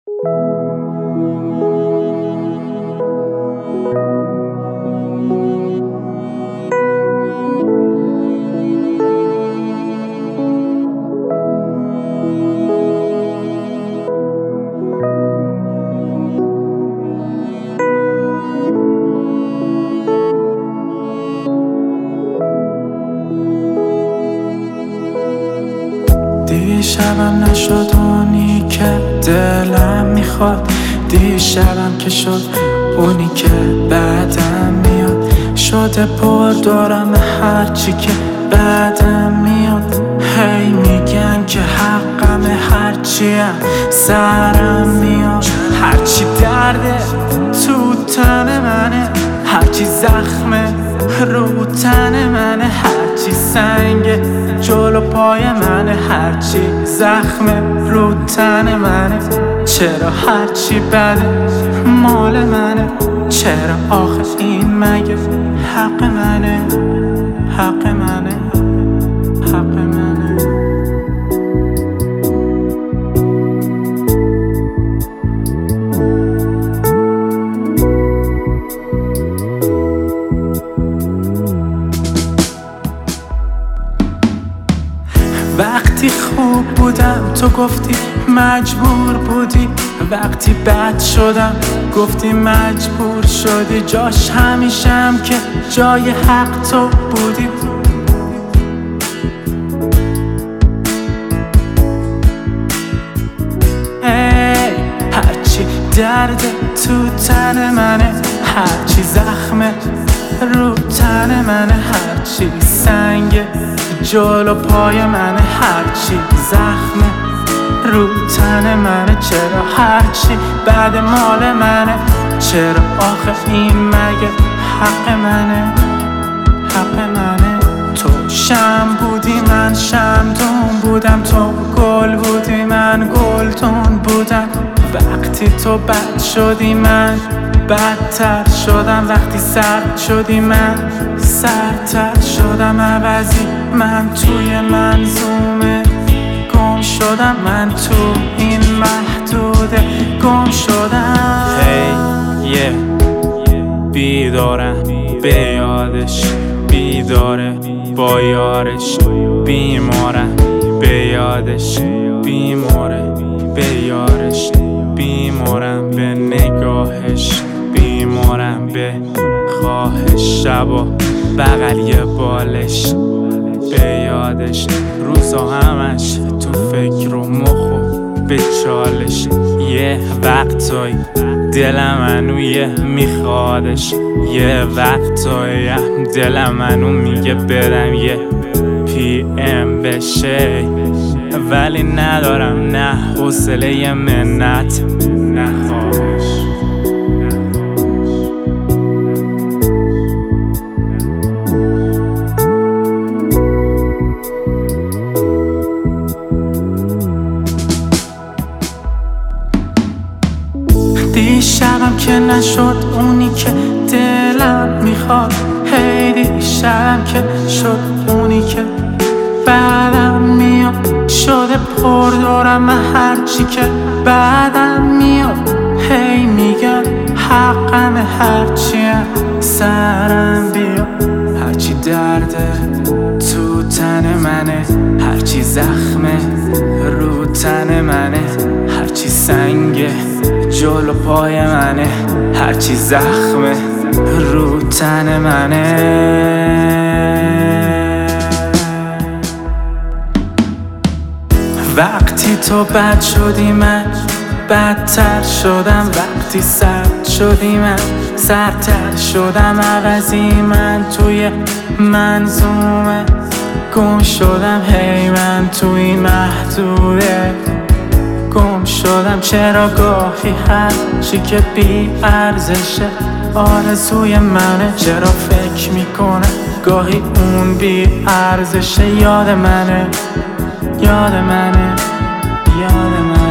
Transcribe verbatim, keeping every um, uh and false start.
دیشبم نشد اونی که دلم میخواد، دیشبم که شد اونی که بعدم میاد. شده پر دارم هرچی که بعدم میاد. هی میگن که حقم هرچیم سرم میاد. هرچی درده تو تن منه، هرچی زخمه رو تن منه، هرچی سنگه جلو پای منه، هرچی زخمه رو تن منه. چرا هرچی بده مال منه؟ چرا آخه این مگه حق منه؟ حق منه، حق منه. وقتی خوب بودم تو گفتی مجبور بودی، وقتی بد شدم گفتی مجبور شدی. جاش همیشم که جای حق تو بودی. ای هرچی درد تو تن منه، هرچی زخمه رو تن منه، هرچی سنگه جلو پای منه، هرچی زخمه رو تن منه. چرا هرچی بعد مال منه؟ چرا آخه این مگه حق منه؟ حق منه. تو شم بودی من شمدون بودم، تو گل بودی من گلدون بودم. وقتی تو بد شدی من بدتر شدم، وقتی سرد شدی من سردتر شدم. عوضی من توی منظومه گم شدم، من تو این محدوده گم شدم. هی یه بیدارم به یادش، بیداره با یارش. بیمارم به یادش، بیماره به یارش. بیمارم به نگاهش، بیمارم به خواهش. شبا بغل یه بالش به یادش، روزا همش تو فکر و مخ و به چالش. یه وقتایی دلم منو یه میخوادش، یه وقتایی دلم منو میگه برم یه پی ام بشه، ولی ندارم نه حوصله یه منت نه خواهش. دیشبم که نشد اونی که دلم میخواد، هی دیشبم که شد اونی که بعدم میاد. شده پر دارم هرچی که بعدم میاد. هی میگن حقم هرچیم سرم بیاد. هرچی درده تو تن منه، هرچی زخمه رو تن منه، هرچی سنگه جلو پای منه، هرچی زخمه رو تن منه. وقتی تو بد شدی من بدتر شدم، وقتی سرد شدی من سردتر شدم. عوضی من توی منظومه گم شدم، هی من توی محدوده گم شدم. چرا گاهی هر چی که بی ارزشه آرزوی منه؟ چرا فکر میکنم گاهی اون بی ارزشه؟ یاد منه، یاد منه، یاد منه.